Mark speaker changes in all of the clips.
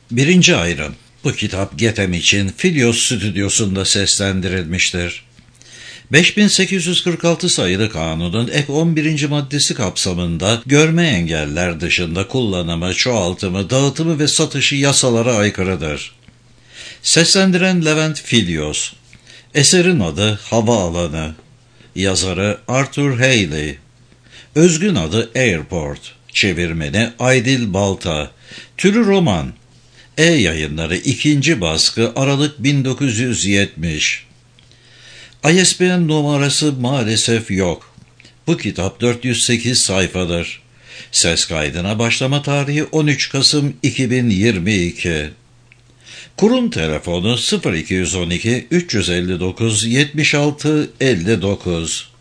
Speaker 1: Birinci ayrım. Bu kitap Getem için Filyos stüdyosunda seslendirilmiştir. 5846 sayılı kanunun ek 11. maddesi kapsamında görme engeller dışında kullanımı, çoğaltımı, dağıtımı ve satışı yasalara aykırıdır. Seslendiren Levent Filyos. Eserin adı Havaalanı. Yazarı Arthur Hailey. Özgün adı Airport. Çevirmeni Aydil Balta. Türü roman. E-Yayınları 2. baskı Aralık 1970. ISBN numarası maalesef yok. Bu kitap 408 sayfadır. Ses kaydına başlama tarihi 13 Kasım 2022. Kurum telefonu 0212 359 76 59.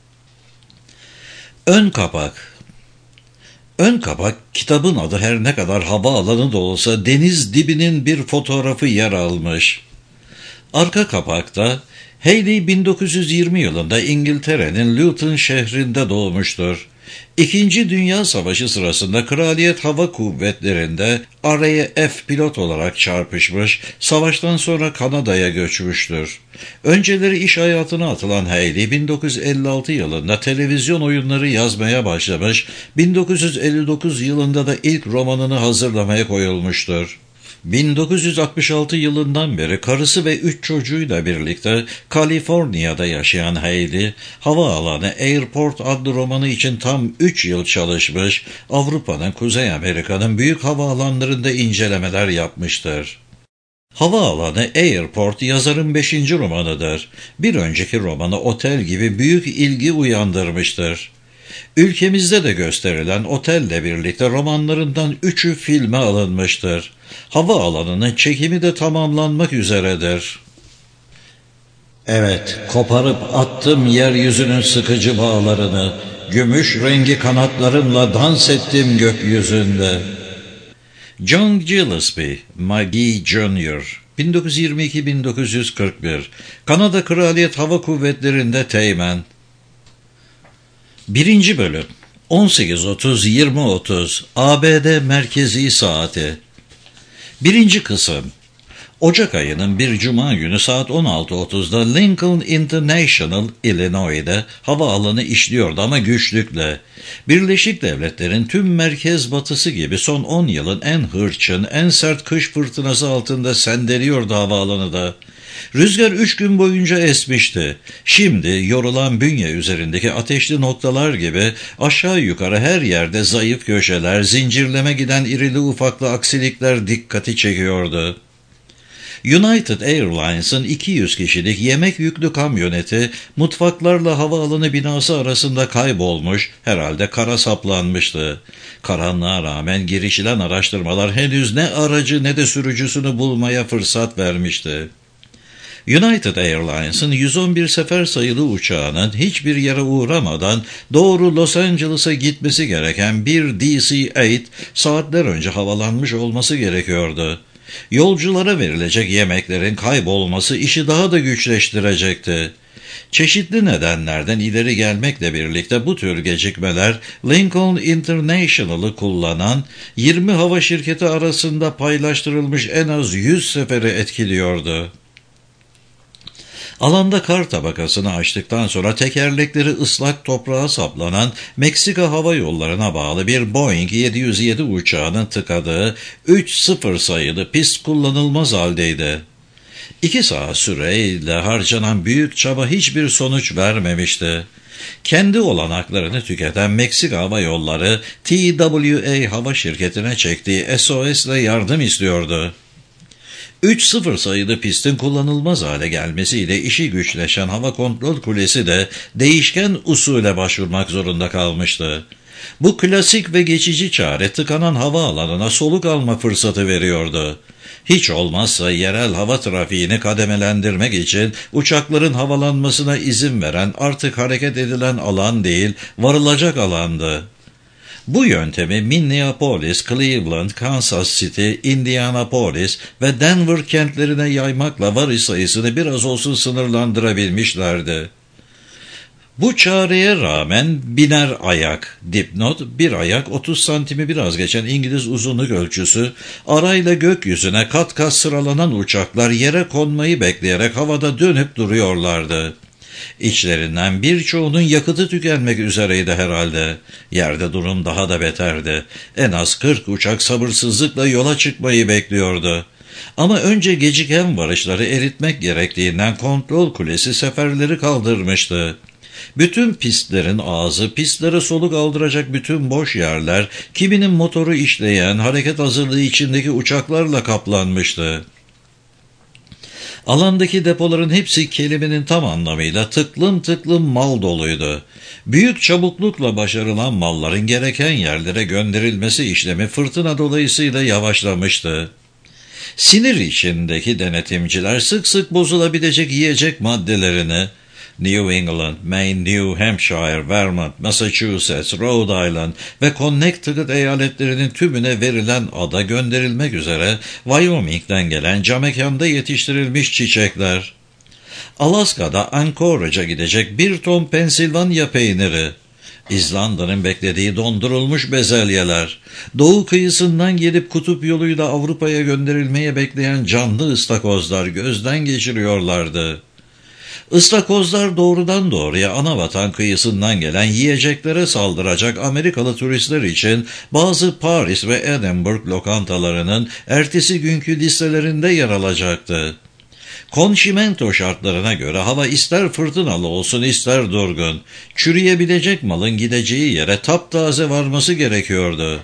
Speaker 1: Ön kapak. Ön kapak, kitabın adı her ne kadar havaalanı da olsa deniz dibinin bir fotoğrafı yer almış. Arka kapakta Hailey 1920 yılında İngiltere'nin Luton şehrinde doğmuştur. İkinci Dünya Savaşı sırasında Kraliyet Hava Kuvvetleri'nde RAF pilot olarak çarpışmış, savaştan sonra Kanada'ya göçmüştür. Önceleri iş hayatına atılan Hailey 1956 yılında televizyon oyunları yazmaya başlamış, 1959 yılında da ilk romanını hazırlamaya koyulmuştur. 1966 yılından beri karısı ve 3 çocuğuyla birlikte Kaliforniya'da yaşayan Hailey, Havaalanı Airport adlı romanı için tam 3 yıl çalışmış, Avrupa'nın, Kuzey Amerika'nın büyük havaalanlarında incelemeler yapmıştır. Havaalanı Airport yazarın 5. romanıdır. Bir önceki romanı Otel gibi büyük ilgi uyandırmıştır. Ülkemizde de gösterilen Otel'le birlikte romanlarından 3'ü filme alınmıştır. Havaalanının çekimi de tamamlanmak üzeredir. Evet, koparıp attım yeryüzünün sıkıcı bağlarını, gümüş rengi kanatlarımla dans ettim gökyüzünde. John Gillespie, McGee Jr., 1922-1941, Kanada Kraliyet Hava Kuvvetleri'nde teğmen. 1. bölüm 18.30-20.30 ABD Merkezi Saati. 1. kısım. Ocak ayının bir cuma günü saat 16.30'da Lincoln International, Illinois'de havaalanı işliyordu ama güçlükle. Birleşik Devletler'in tüm merkez batısı gibi son 10 yılın en hırçın, en sert kış fırtınası altında sendeliyordu havaalanı da. Rüzgar 3 gün boyunca esmişti. Şimdi yorulan bünye üzerindeki ateşli noktalar gibi aşağı yukarı her yerde zayıf köşeler, zincirleme giden irili ufaklı aksilikler dikkati çekiyordu. United Airlines'ın 200 kişilik yemek yüklü kamyoneti mutfaklarla havaalanı binası arasında kaybolmuş, herhalde kara saplanmıştı. Karanlığa rağmen girişilen araştırmalar henüz ne aracı ne de sürücüsünü bulmaya fırsat vermişti. United Airlines'ın 111 sefer sayılı uçağının hiçbir yere uğramadan doğru Los Angeles'a gitmesi gereken bir DC-8 saatler önce havalanmış olması gerekiyordu. Yolculara verilecek yemeklerin kaybolması işi daha da güçleştirecekti. Çeşitli nedenlerden ileri gelmekle birlikte bu tür gecikmeler Lincoln International'ı kullanan 20 hava şirketi arasında paylaştırılmış en az 100 seferi etkiliyordu. Alanda kar tabakasını açtıktan sonra tekerlekleri ıslak toprağa saplanan Meksika Hava Yolları'na bağlı bir Boeing 707 uçağının tıkadığı 3-0 sayılı pist kullanılmaz haldeydi. 2 saat süreyle harcanan büyük çaba hiçbir sonuç vermemişti. Kendi olanaklarını tüketen Meksika Hava Yolları, TWA hava şirketine çektiği SOS ile yardım istiyordu. 3-0 sayılı pistin kullanılmaz hale gelmesiyle işi güçleşen hava kontrol kulesi de değişken usule başvurmak zorunda kalmıştı. Bu klasik ve geçici çare tıkanan havaalanına soluk alma fırsatı veriyordu. Hiç olmazsa yerel hava trafiğini kademelendirmek için uçakların havalanmasına izin veren artık hareket edilen alan değil, varılacak alandı. Bu yöntemi Minneapolis, Cleveland, Kansas City, Indianapolis ve Denver kentlerine yaymakla varış sayısını biraz olsun sınırlandırabilmişlerdi. Bu çareye rağmen biner ayak, dipnot, bir ayak 30 santimi biraz geçen İngiliz uzunluk ölçüsü, arayla gökyüzüne kat kat sıralanan uçaklar yere konmayı bekleyerek havada dönüp duruyorlardı. İçlerinden birçoğunun yakıtı tükenmek üzereydi herhalde. Yerde durum daha da beterdi. En az 40 uçak sabırsızlıkla yola çıkmayı bekliyordu. Ama önce geciken varışları eritmek gerektiğinden kontrol kulesi seferleri kaldırmıştı. Bütün pistlerin ağzı, pistlere soluk aldıracak bütün boş yerler, kiminin motoru işleyen, hareket hazırlığı içindeki uçaklarla kaplanmıştı. Alandaki depoların hepsi kelimenin tam anlamıyla tıklım tıklım mal doluydu. Büyük çabuklukla başarılan malların gereken yerlere gönderilmesi işlemi fırtına dolayısıyla yavaşlamıştı. Sinir içindeki denetimciler sık sık bozulabilecek yiyecek maddelerini New England, Maine, New Hampshire, Vermont, Massachusetts, Rhode Island ve Connecticut eyaletlerinin tümüne verilen ada gönderilmek üzere Wyoming'den gelen camekanda yetiştirilmiş çiçekler. Alaska'da Anchorage'a gidecek 1 ton Pensilvanya peyniri. İzlanda'nın beklediği dondurulmuş bezelyeler, doğu kıyısından gelip kutup yoluyla Avrupa'ya gönderilmeye bekleyen canlı ıstakozlar gözden geçiriyorlardı. Istakozlar doğrudan doğruya anavatan kıyısından gelen yiyeceklere saldıracak Amerikalı turistler için bazı Paris ve Edinburgh lokantalarının ertesi günkü listelerinde yer alacaktı. Konşimento şartlarına göre hava ister fırtınalı olsun ister durgun, çürüyebilecek malın gideceği yere taptaze varması gerekiyordu.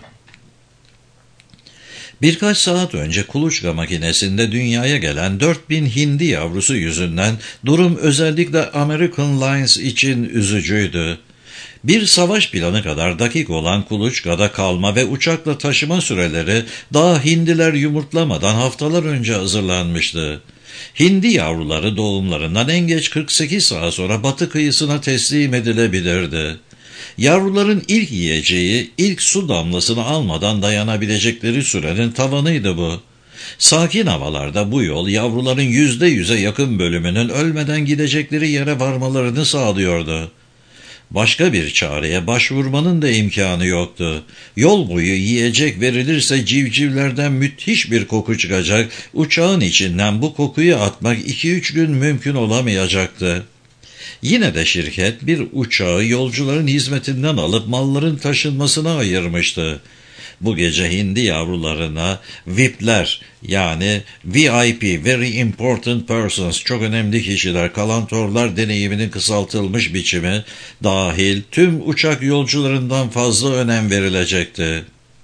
Speaker 1: Birkaç saat önce kuluçka makinesinde dünyaya gelen 4000 hindi yavrusu yüzünden durum özellikle American Lines için üzücüydü. Bir savaş planı kadar dakik olan kuluçkada kalma ve uçakla taşıma süreleri daha hindiler yumurtlamadan haftalar önce hazırlanmıştı. Hindi yavruları doğumlarından en geç 48 saat sonra batı kıyısına teslim edilebilirdi. Yavruların ilk yiyeceği, ilk su damlasını almadan dayanabilecekleri sürenin tavanıydı bu. Sakin havalarda bu yol yavruların %100'e yakın bölümünün ölmeden gidecekleri yere varmalarını sağlıyordu. Başka bir çareye başvurmanın da imkanı yoktu. Yol boyu yiyecek verilirse civcivlerden müthiş bir koku çıkacak, uçağın içinden bu kokuyu atmak 2-3 gün mümkün olamayacaktı. Yine de şirket bir uçağı yolcuların hizmetinden alıp malların taşınmasına ayırmıştı. Bu gece hindi yavrularına VIP'ler yani VIP, Very Important Persons, çok önemli kişiler, kalantorlar deneyiminin kısaltılmış biçimi dahil tüm uçak yolcularından fazla önem verilecekti.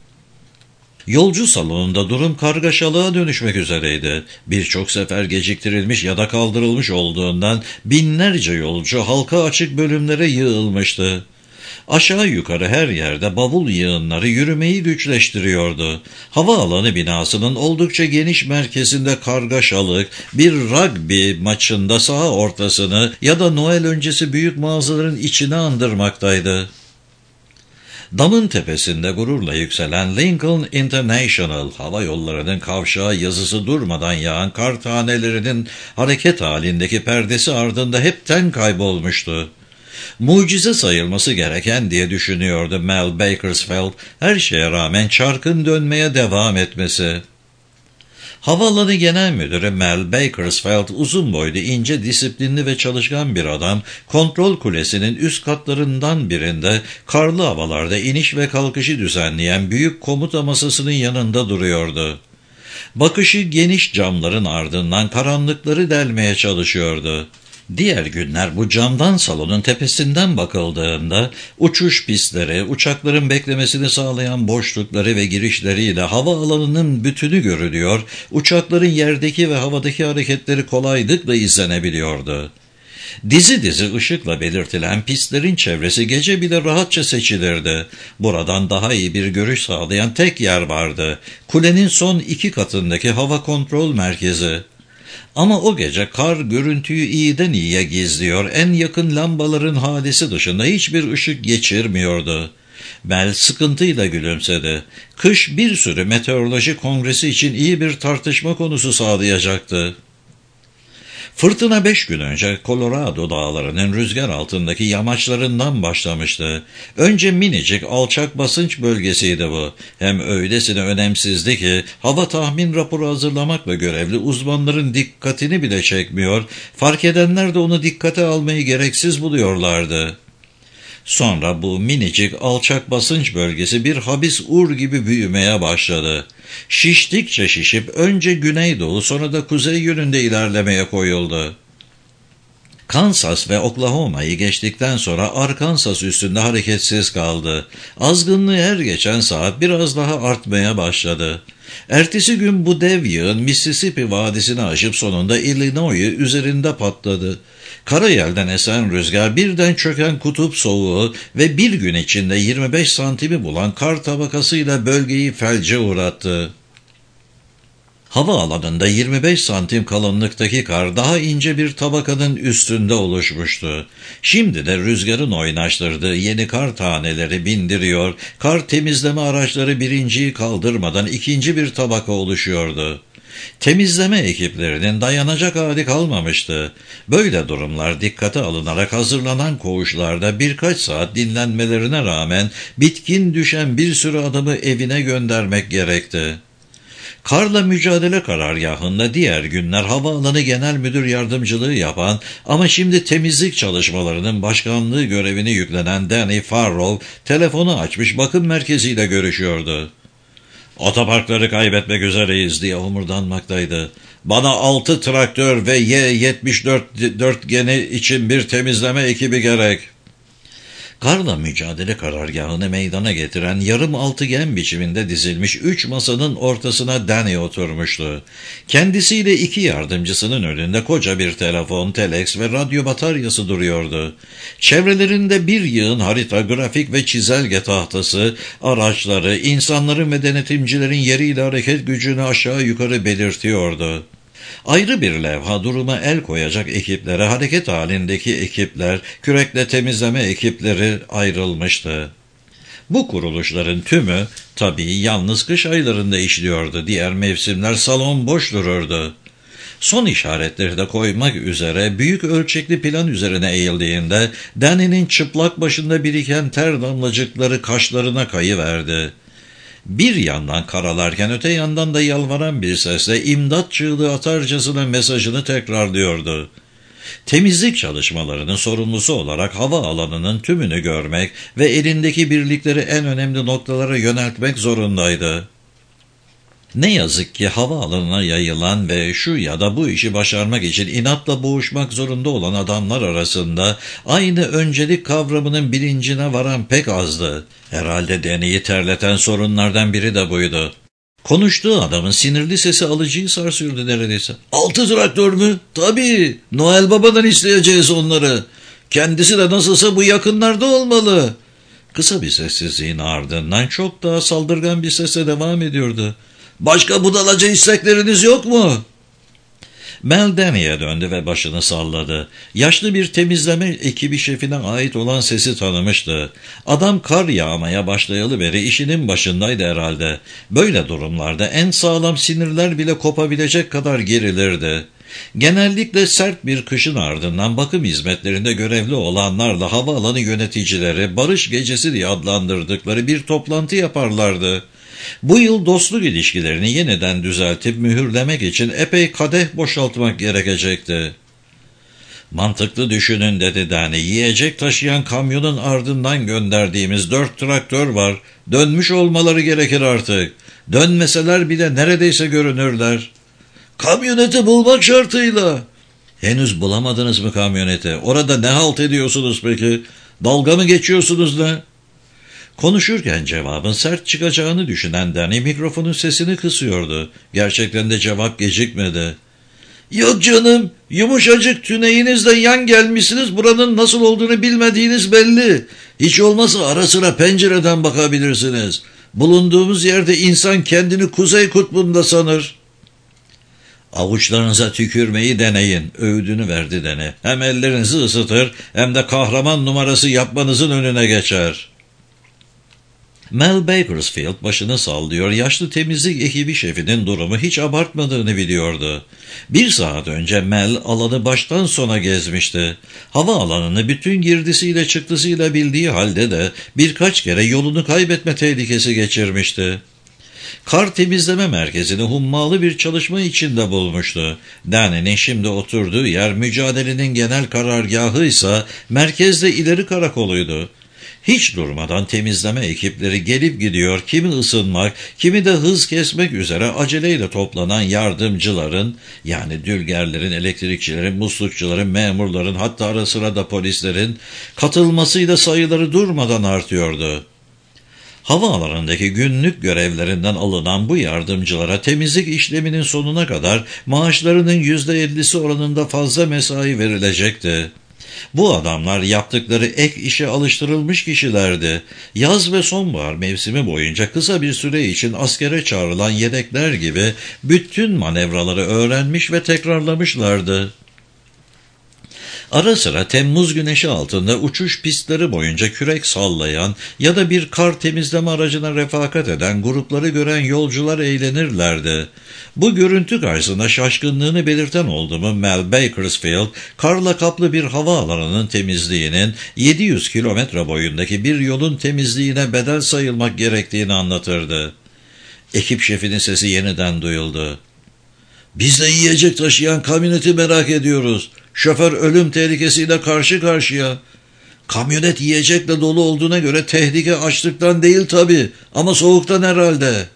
Speaker 1: Yolcu salonunda durum kargaşalığa dönüşmek üzereydi. Birçok sefer geciktirilmiş ya da kaldırılmış olduğundan binlerce yolcu halka açık bölümlere yığılmıştı. Aşağı yukarı her yerde bavul yığınları yürümeyi güçleştiriyordu. Havaalanı binasının oldukça geniş merkezinde kargaşalık, bir rugby maçında saha ortasını ya da Noel öncesi büyük mağazaların içini andırmaktaydı. Damın tepesinde gururla yükselen Lincoln International Hava Yolları'nın kavşağı yazısı durmadan yağan kar tanelerinin hareket halindeki perdesi ardında hepten kaybolmuştu. Mucize sayılması gereken diye düşünüyordu Mel Bakersfield, her şeye rağmen çarkın dönmeye devam etmesi. Havaalanı Genel Müdürü Mel Bakersfield uzun boylu, ince, disiplinli ve çalışkan bir adam, kontrol kulesinin üst katlarından birinde karlı havalarda iniş ve kalkışı düzenleyen büyük komuta masasının yanında duruyordu. Bakışı geniş camların ardından karanlıkları delmeye çalışıyordu. Diğer günler bu camdan salonun tepesinden bakıldığında uçuş pistleri, uçakların beklemesini sağlayan boşlukları ve girişleriyle havaalanının bütünü görülüyor, uçakların yerdeki ve havadaki hareketleri kolaylıkla izlenebiliyordu. Dizi dizi ışıkla belirtilen pistlerin çevresi gece bile rahatça seçilirdi. Buradan daha iyi bir görüş sağlayan tek yer vardı. Kulenin son 2 katındaki hava kontrol merkezi. Ama o gece kar görüntüyü iyiden iyiye gizliyor, en yakın lambaların hadisi dışında hiçbir ışık geçirmiyordu. Mel sıkıntıyla gülümsedi. Kış bir sürü meteoroloji kongresi için iyi bir tartışma konusu sağlayacaktı. Fırtına 5 gün önce Colorado dağlarının rüzgar altındaki yamaçlarından başlamıştı. Önce minicik alçak basınç bölgesiydi bu. Hem öylesine önemsizdi ki hava tahmin raporu hazırlamakla görevli uzmanların dikkatini bile çekmiyor, fark edenler de onu dikkate almayı gereksiz buluyorlardı. Sonra bu minicik alçak basınç bölgesi bir habis ur gibi büyümeye başladı. Şiştikçe şişip önce güneydoğu sonra da kuzey yönünde ilerlemeye koyuldu. Kansas ve Oklahoma'yı geçtikten sonra Arkansas üstünde hareketsiz kaldı. Azgınlığı her geçen saat biraz daha artmaya başladı. Ertesi gün bu dev yığın Mississippi vadisini aşıp sonunda Illinois'u üzerinde patladı. Karayelden esen rüzgar, birden çöken kutup soğuğu ve bir gün içinde 25 santimi bulan kar tabakasıyla bölgeyi felce uğrattı. Havaalanında 25 santim kalınlıktaki kar daha ince bir tabakanın üstünde oluşmuştu. Şimdi de rüzgarın oynaştırdığı yeni kar taneleri bindiriyor, kar temizleme araçları birinciyi kaldırmadan ikinci bir tabaka oluşuyordu. Temizleme ekiplerinin dayanacak hali kalmamıştı. Böyle durumlar dikkate alınarak hazırlanan koğuşlarda birkaç saat dinlenmelerine rağmen bitkin düşen bir sürü adamı evine göndermek gerekti. Karla mücadele karargahında diğer günler havaalanı genel müdür yardımcılığı yapan ama şimdi temizlik çalışmalarının başkanlığı görevini yüklenen Danny Farrow telefonu açmış bakım merkeziyle görüşüyordu. "Otoparkları kaybetmek üzereyiz" diye homurdanmaktaydı. "Bana 6 traktör ve Y-74 dörtgeni için bir temizleme ekibi gerek." Karla mücadele karargahını meydana getiren yarım altıgen biçiminde dizilmiş 3 masanın ortasına Danny oturmuştu. Kendisiyle 2 yardımcısının önünde koca bir telefon, telex ve radyo bataryası duruyordu. Çevrelerinde bir yığın harita, grafik ve çizelge tahtası, araçları, insanların ve denetimcilerin yeriyle hareket gücünü aşağı yukarı belirtiyordu. Ayrı bir levha duruma el koyacak ekiplere, hareket halindeki ekipler, kürekle temizleme ekipleri ayrılmıştı. Bu kuruluşların tümü tabii yalnız kış aylarında işliyordu. Diğer mevsimler salon boş dururdu. Son işaretleri de koymak üzere büyük ölçekli plan üzerine eğildiğinde Danny'nin çıplak başında biriken ter damlacıkları kaşlarına kayıverdi. Bir yandan karalarken öte yandan da yalvaran bir sesle imdat çığlığı atarcasına mesajını tekrarlıyordu. Temizlik çalışmalarının sorumlusu olarak havaalanının tümünü görmek ve elindeki birlikleri en önemli noktalara yöneltmek zorundaydı. Ne yazık ki havaalanına yayılan ve şu ya da bu işi başarmak için inatla boğuşmak zorunda olan adamlar arasında aynı öncelik kavramının bilincine varan pek azdı. Herhalde Danny'yi terleten sorunlardan biri de buydu. Konuştuğu adamın sinirli sesi alıcıyı sarsıyordu neredeyse. 6 traktör mü? Tabii. Noel Baba'dan isteyeceğiz onları. Kendisi de nasılsa bu yakınlarda olmalı. Kısa bir sessizliğin ardından çok daha saldırgan bir sesle devam ediyordu. Başka budalaca istekleriniz yok mu? Mel Danny'e döndü ve başını salladı. Yaşlı bir temizleme ekibi şefine ait olan sesi tanımıştı. Adam kar yağmaya başlayalı beri işinin başındaydı herhalde. Böyle durumlarda en sağlam sinirler bile kopabilecek kadar gerilirdi. Genellikle sert bir kışın ardından bakım hizmetlerinde görevli olanlarla havaalanı yöneticileri barış gecesi diye adlandırdıkları bir toplantı yaparlardı. Bu yıl dostluk ilişkilerini yeniden düzeltip mühürlemek için epey kadeh boşaltmak gerekecekti. "Mantıklı düşünün" dedi Danny. "Yiyecek taşıyan kamyonun ardından gönderdiğimiz 4 traktör var. Dönmüş olmaları gerekir artık. Dönmeseler bile neredeyse görünürler." "Kamyoneti bulmak şartıyla." "Henüz bulamadınız mı kamyoneti? Orada ne halt ediyorsunuz peki? Dalga mı geçiyorsunuz ne?" Konuşurken cevabın sert çıkacağını düşünen Danny mikrofonun sesini kısıyordu. Gerçekten de cevap gecikmedi. "Yok canım, yumuşacık tüneyinizle yan gelmişsiniz, buranın nasıl olduğunu bilmediğiniz belli. Hiç olmazsa ara sıra pencereden bakabilirsiniz. Bulunduğumuz yerde insan kendini Kuzey Kutbu'nda sanır." "Avuçlarınıza tükürmeyi deneyin," öğüdünü verdi Danny. "Hem ellerinizi ısıtır hem de kahraman numarası yapmanızın önüne geçer." Mel Bakersfield başını sallıyor, yaşlı temizlik ekibi şefinin durumu hiç abartmadığını biliyordu. 1 saat önce Mel alanı baştan sona gezmişti. Havaalanını bütün girdisiyle çıktısıyla bildiği halde de birkaç kere yolunu kaybetme tehlikesi geçirmişti. Kar temizleme merkezini hummalı bir çalışma içinde bulmuştu. Danny'nin şimdi oturduğu yer mücadelenin genel karargahı ise merkezde ileri karakoluydu. Hiç durmadan temizleme ekipleri gelip gidiyor, kimi ısınmak, kimi de hız kesmek üzere aceleyle toplanan yardımcıların, yani dülgerlerin, elektrikçilerin, muslukçuların, memurların, hatta ara sıra da polislerin katılmasıyla sayıları durmadan artıyordu. Havaalanındaki günlük görevlerinden alınan bu yardımcılara temizlik işleminin sonuna kadar maaşlarının %50'si oranında fazla mesai verilecekti. Bu adamlar yaptıkları ek işe alıştırılmış kişilerdi. Yaz ve sonbahar mevsimi boyunca kısa bir süre için askere çağrılan yedekler gibi bütün manevraları öğrenmiş ve tekrarlamışlardı. Ara sıra Temmuz güneşi altında uçuş pistleri boyunca kürek sallayan ya da bir kar temizleme aracına refakat eden grupları gören yolcular eğlenirlerdi. Bu görüntü karşısında şaşkınlığını belirten oldu mu Mel Bakersfield, karla kaplı bir havaalanının temizliğinin 700 kilometre boyundaki bir yolun temizliğine bedel sayılmak gerektiğini anlatırdı. Ekip şefinin sesi yeniden duyuldu. "Biz de yiyecek taşıyan kamyoneti merak ediyoruz. Şoför ölüm tehlikesiyle karşı karşıya. Kamyonet yiyecekle dolu olduğuna göre tehlike açlıktan değil tabii, ama soğuktan herhalde."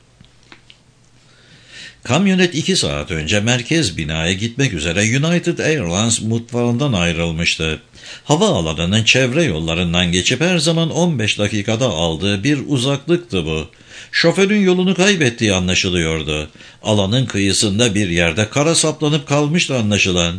Speaker 1: Kamyonet 2 saat önce merkez binaya gitmek üzere United Airlines mutfağından ayrılmıştı. Havaalanının çevre yollarından geçip her zaman 15 dakikada aldığı bir uzaklıktı bu. Şoförün yolunu kaybettiği anlaşılıyordu. Alanın kıyısında bir yerde kara saplanıp kalmıştı anlaşılan.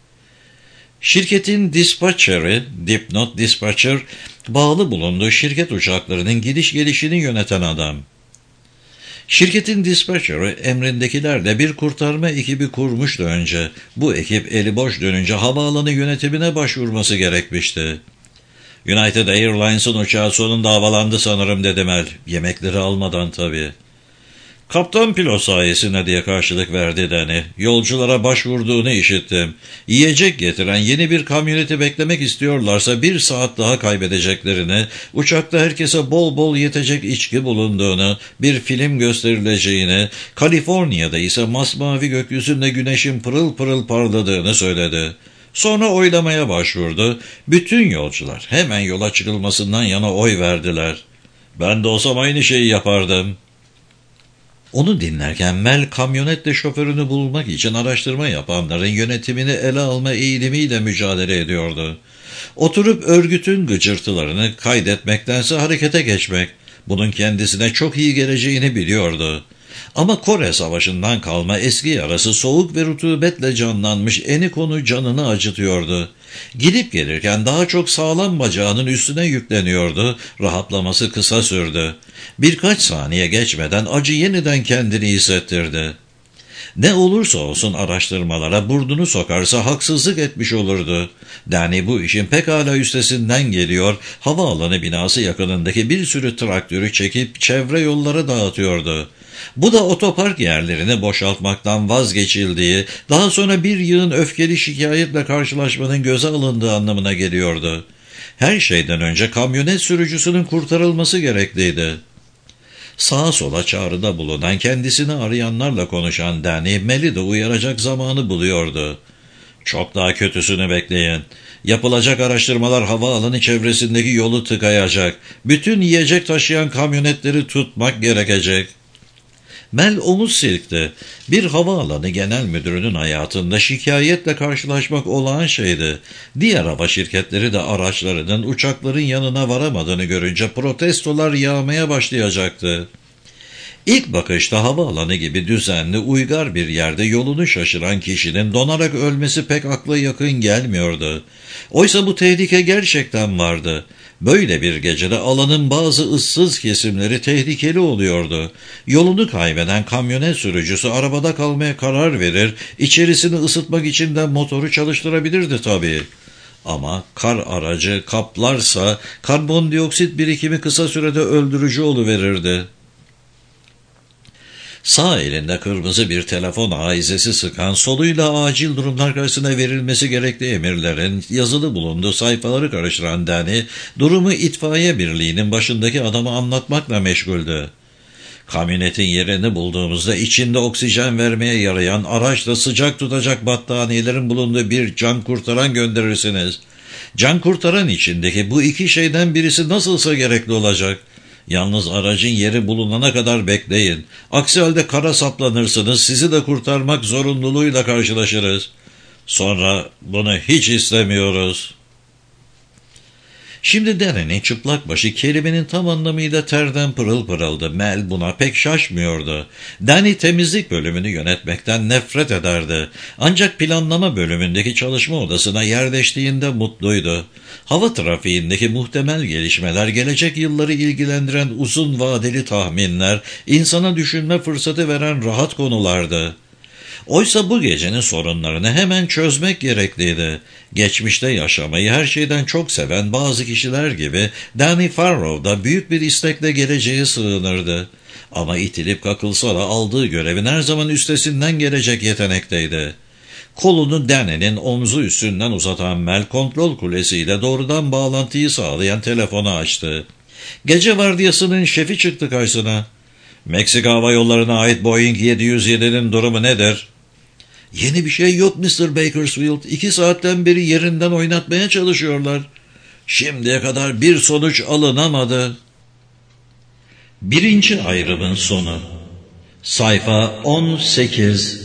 Speaker 1: Şirketin dispatcher'ı, Dipnot Dispatcher, bağlı bulunduğu şirket uçaklarının gidiş gelişini yöneten adam. Şirketin dispatcher'ı emrindekilerle bir kurtarma ekibi kurmuştu önce. Bu ekip eli boş dönünce havaalanı yönetimine başvurması gerekmişti. "United Airlines'ın uçağı sonunda havalandı sanırım," dedi Mel. Yemekleri almadan tabii. "Kaptan pilot sayesinde," diye karşılık verdi Danny. "Yolculara başvurduğunu işittim. Yiyecek getiren yeni bir kamyoneti beklemek istiyorlarsa 1 saat daha kaybedeceklerini, uçakta herkese bol bol yetecek içki bulunduğunu, bir film gösterileceğini, Kaliforniya'da ise masmavi gökyüzünde güneşin pırıl pırıl parladığını söyledi. Sonra oylamaya başvurdu. Bütün yolcular hemen yola çıkılmasından yana oy verdiler. Ben de olsam aynı şeyi yapardım." Onu dinlerken Mel kamyonetle şoförünü bulmak için araştırma yapanların yönetimini ele alma eğilimiyle mücadele ediyordu. Oturup örgütün gıcırtılarını kaydetmektense harekete geçmek, bunun kendisine çok iyi geleceğini biliyordu. Ama Kore Savaşı'ndan kalma eski yarası soğuk ve rutubetle canlanmış Enikon'u canını acıtıyordu. Gidip gelirken daha çok sağlam bacağının üstüne yükleniyordu, rahatlaması kısa sürdü. Birkaç saniye geçmeden acı yeniden kendini hissettirdi. Ne olursa olsun araştırmalara burnunu sokarsa haksızlık etmiş olurdu. Danny bu işin pekala üstesinden geliyor, havaalanı binası yakınındaki bir sürü traktörü çekip çevre yollara dağıtıyordu. Bu da otopark yerlerini boşaltmaktan vazgeçildiği, daha sonra bir yığın öfkeli şikayetle karşılaşmanın göze alındığı anlamına geliyordu. Her şeyden önce kamyonet sürücüsünün kurtarılması gerekliydi. Sağa sola çağrıda bulunan, kendisini arayanlarla konuşan Danny, Mel'i de uyaracak zamanı buluyordu. "Çok daha kötüsünü bekleyin. Yapılacak araştırmalar havaalanı çevresindeki yolu tıkayacak. Bütün yiyecek taşıyan kamyonetleri tutmak gerekecek." Mel omuz silkti. Bir havaalanı genel müdürünün hayatında şikayetle karşılaşmak olağan şeydi. Diğer hava şirketleri de araçlarının uçakların yanına varamadığını görünce protestolar yağmaya başlayacaktı. İlk bakışta havaalanı gibi düzenli, uygar bir yerde yolunu şaşıran kişinin donarak ölmesi pek akla yakın gelmiyordu. Oysa bu tehlike gerçekten vardı. Böyle bir gecede alanın bazı ıssız kesimleri tehlikeli oluyordu. Yolunu kaybeden kamyonet sürücüsü arabada kalmaya karar verir, içerisini ısıtmak için de motoru çalıştırabilirdi tabii. Ama kar aracı kaplarsa karbondioksit birikimi kısa sürede öldürücü oluverirdi. Sağ elinde kırmızı bir telefon aizesi sıkan, soluyla acil durumlar karşısında verilmesi gerektiği emirlerin yazılı bulunduğu sayfaları karıştıran Danny, durumu itfaiye birliğinin başındaki adama anlatmakla meşguldü. Kamyonetin yerini bulduğumuzda içinde oksijen vermeye yarayan, araçta sıcak tutacak battaniyelerin bulunduğu bir can kurtaran gönderirsiniz. Can kurtaran içindeki bu iki şeyden birisi nasılsa gerekli olacak. Yalnız aracın yeri bulunana kadar bekleyin. Aksi halde kara saplanırsınız, sizi de kurtarmak zorunluluğuyla karşılaşırız. Sonra bunu hiç istemiyoruz. Şimdi Danny'nin çıplak başı kelimenin tam anlamıyla terden pırıl pırıldı. Mel buna pek şaşmıyordu. Danny temizlik bölümünü yönetmekten nefret ederdi. Ancak planlama bölümündeki çalışma odasına yerleştiğinde mutluydu. Hava trafiğindeki muhtemel gelişmeler, gelecek yılları ilgilendiren uzun vadeli tahminler, insana düşünme fırsatı veren rahat konulardı. Oysa bu gecenin sorunlarını hemen çözmek gerekliydi. Geçmişte yaşamayı her şeyden çok seven bazı kişiler gibi Danny Farrow da büyük bir istekle geleceğe sığınırdı. Ama itilip kakılsa da aldığı görevin her zaman üstesinden gelecek yetenekteydi. Kolunu Danny'nin omzu üstünden uzatan Mel, kontrol kulesiyle doğrudan bağlantıyı sağlayan telefonu açtı. Gece vardiyasının şefi çıktı karşısına. "Meksika Hava Yolları'na ait Boeing 707'nin durumu nedir?" "Yeni bir şey yok Mr. Bakersfield. 2 saatten beri yerinden oynatmaya çalışıyorlar. Şimdiye kadar bir sonuç alınamadı." 1. ayrımın sonu. Sayfa 18